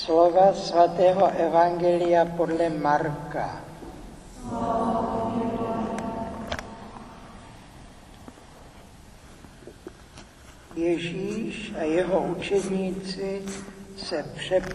Slova svatého Evangelia podle Marka. Ježíš a jeho učedníci se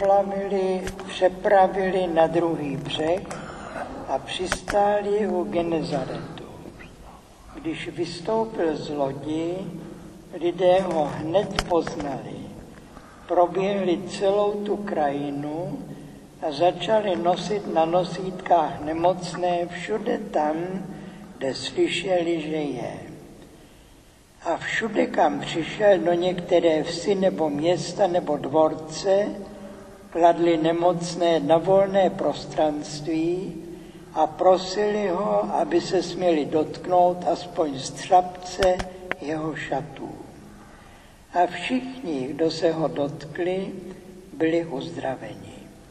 přepravili na druhý břeh a přistáli u Genezaretu. Když vystoupil z lodi, lidé ho hned poznali. Proběhli celou tu krajinu a začali nosit na nosítkách nemocné všude tam, kde slyšeli, že je. A všude, kam přišel, do některé vsi nebo města nebo dvorce, kladli nemocné na volné prostranství a prosili ho, aby se směli dotknout aspoň z třapce jeho šatů. A všichni, kdo se ho dotkli, byli uzdraveni.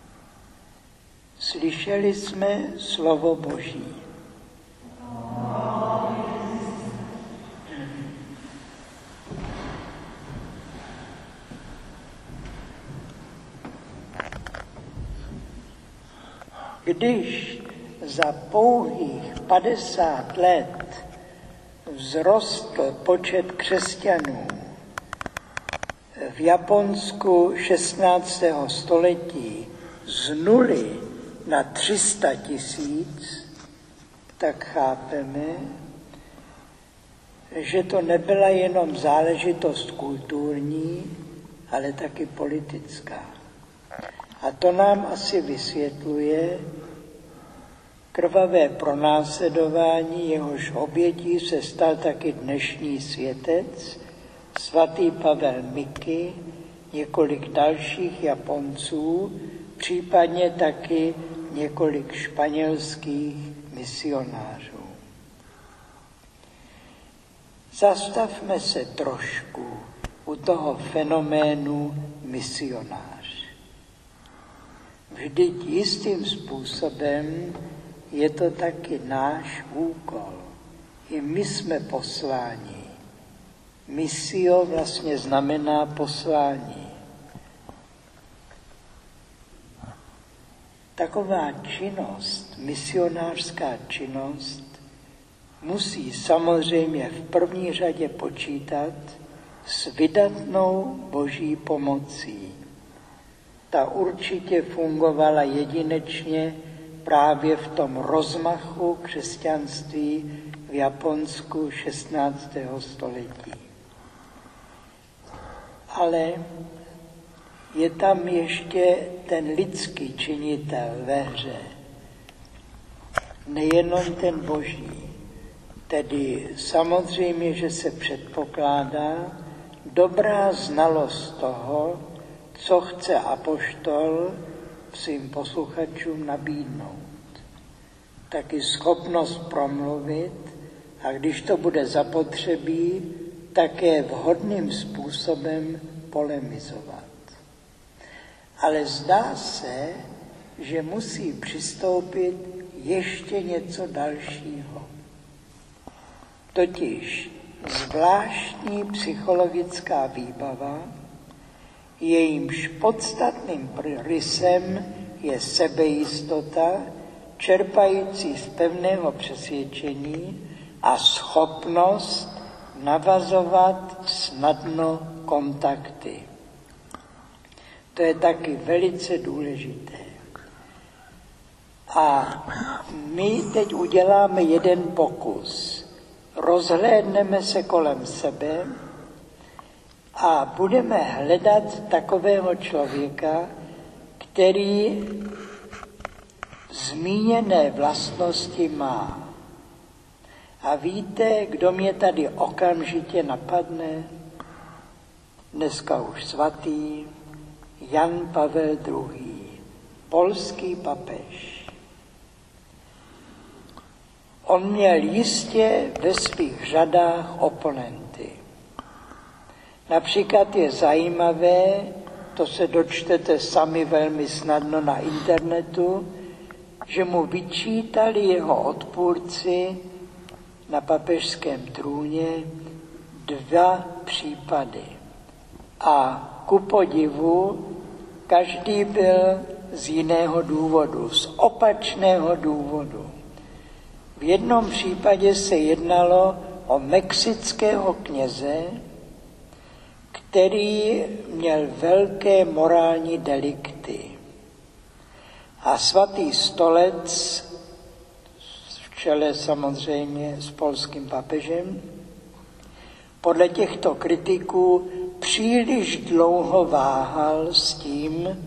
Slyšeli jsme slovo Boží. Když za pouhých 50 let vzrostl počet křesťanů v Japonsku 16. století z 0 na 300 000, tak chápeme, že to nebyla jenom záležitost kulturní, ale taky politická. A to nám asi vysvětluje krvavé pronásledování, jehož obětí se stal taky dnešní světec, svatý Pavel Miki, několik dalších Japonců, případně taky několik španělských misionářů. Zastavme se trošku u toho fenoménu misionář. Vždyť jistým způsobem je to taky náš úkol. I my jsme posláni. Misio vlastně znamená poslání. Taková činnost, misionářská činnost, musí samozřejmě v první řadě počítat s vydatnou Boží pomocí. Ta určitě fungovala jedinečně právě v tom rozmachu křesťanství v Japonsku 16. století. Ale je tam ještě ten lidský činitel ve hře. Nejenom ten Boží. Tedy samozřejmě, že se předpokládá dobrá znalost toho, co chce apoštol svým posluchačům nabídnout. Taky schopnost promluvit a když to bude zapotřebí, také vhodným způsobem polemizovat. Ale zdá se, že musí přistoupit ještě něco dalšího. Totiž zvláštní psychologická výbava, jejímž podstatným rysem je sebejistota, čerpající z pevného přesvědčení a schopnost navazovat snadno kontakty. To je taky velice důležité. A my teď uděláme jeden pokus. Rozhlédneme se kolem sebe a budeme hledat takového člověka, který zmíněné vlastnosti má. A víte, kdo mě tady okamžitě napadne? Dneska už svatý Jan Pavel II., polský papež. On měl jistě ve svých řadách oponenty. Například je zajímavé, to se dočtete sami velmi snadno na internetu, že mu vyčítali jeho odpůrci na papežském trůně 2 případy. A ku podivu každý byl z jiného důvodu, z opačného důvodu. V jednom případě se jednalo o mexického kněze, který měl velké morální delikty. A svatý stolec, v čele samozřejmě s polským papežem, podle těchto kritiků příliš dlouho váhal s tím,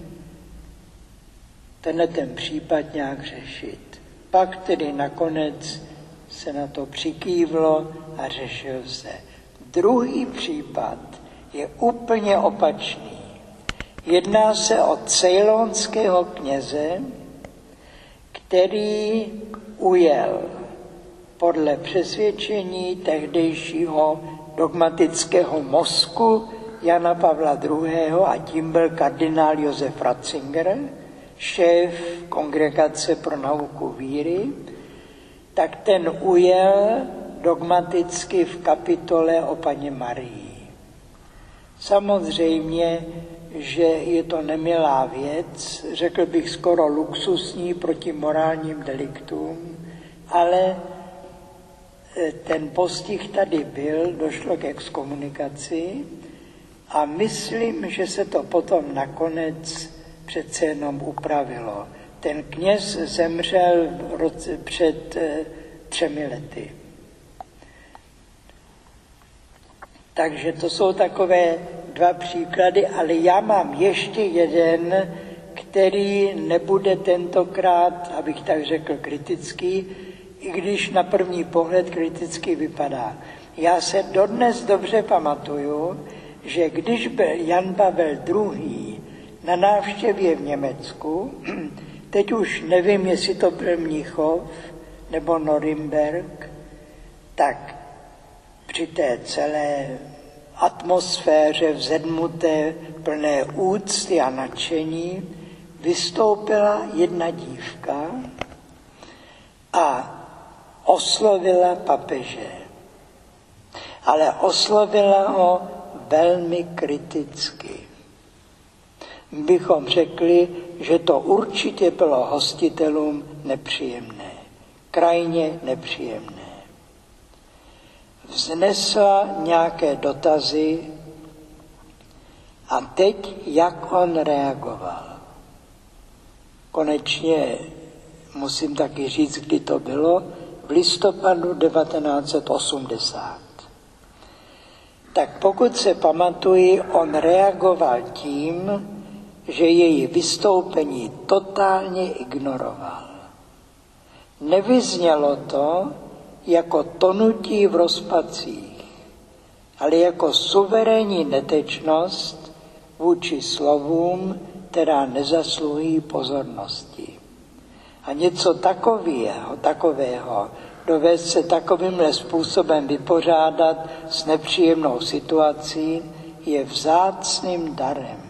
ten případ nějak řešit. Pak tedy nakonec se na to přikývlo a řešil se. Druhý případ je úplně opačný. Jedná se o ceylonského kněze, který ujel podle přesvědčení tehdejšího dogmatického mozku Jana Pavla II. A tím byl kardinál Josef Ratzinger, šéf Kongregace pro nauku víry, tak ten ujel dogmaticky v kapitole o Panně Marii. Samozřejmě, že je to nemilá věc, řekl bych skoro luxusní proti morálním deliktům, ale ten postih tady byl, došlo k exkomunikaci a myslím, že se to potom nakonec přece jenom upravilo. Ten kněz zemřel před 3 lety. Takže to jsou takové 2 příklady, ale já mám ještě jeden, který nebude tentokrát, abych tak řekl, kritický, i když na první pohled kriticky vypadá. Já se dodnes dobře pamatuju, že když byl Jan Pavel II. Na návštěvě v Německu, teď už nevím, jestli to byl Mnichov nebo Norimberg, tak při té celé atmosféře vzedmuté, plné úcty a nadšení, vystoupila jedna dívka a oslovila papeže. Ale oslovila ho velmi kriticky. Bychom řekli, že to určitě bylo hostitelům nepříjemné. Krajně nepříjemné. Vznesla nějaké dotazy a teď, jak on reagoval. Konečně musím taky říct, kdy to bylo, v listopadu 1980. Tak pokud se pamatuji, on reagoval tím, že její vystoupení totálně ignoroval. Nevyznělo to jako tonutí v rozpacích, ale jako suverénní netečnost vůči slovům, která nezasluhují pozornosti. A něco takového dovést se takovýmhle způsobem vypořádat s nepříjemnou situací je vzácným darem.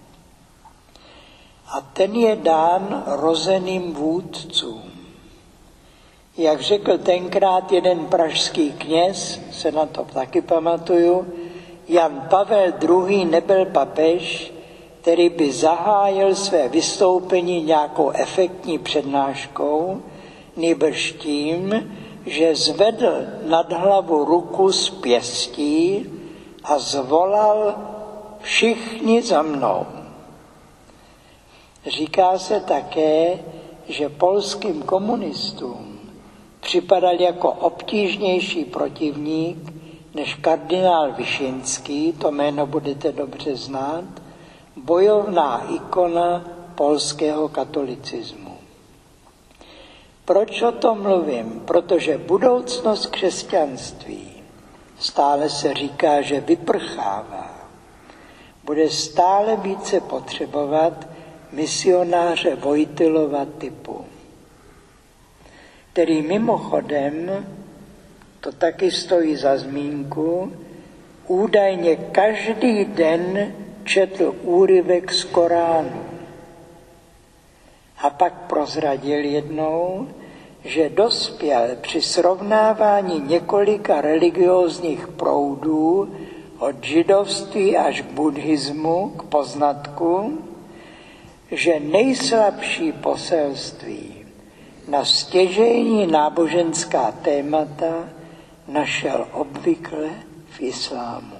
A ten je dán rozeným vůdcům. Jak řekl tenkrát jeden pražský kněz, se na to taky pamatuju, Jan Pavel II. Nebyl papež, který by zahájil své vystoupení nějakou efektní přednáškou, nýbrž tím, že zvedl nad hlavu ruku z pěstí a zvolal všichni za mnou. Říká se také, že polským komunistům připadal jako obtížnější protivník než kardinál Vyšinský, to jméno budete dobře znát, bojovná ikona polského katolicismu. Proč o tom mluvím? Protože budoucnost křesťanství, stále se říká, že vyprchává, bude stále více potřebovat misionáře Vojtilova typu, který mimochodem, to taky stojí za zmínku, údajně každý den četl úryvek z Koránu. A pak prozradil jednou, že dospěl při srovnávání několika religiózních proudů od židovství až k buddhismu k poznatku, že nejslabší poselství na stěžejní náboženská témata našel obvykle v islámu.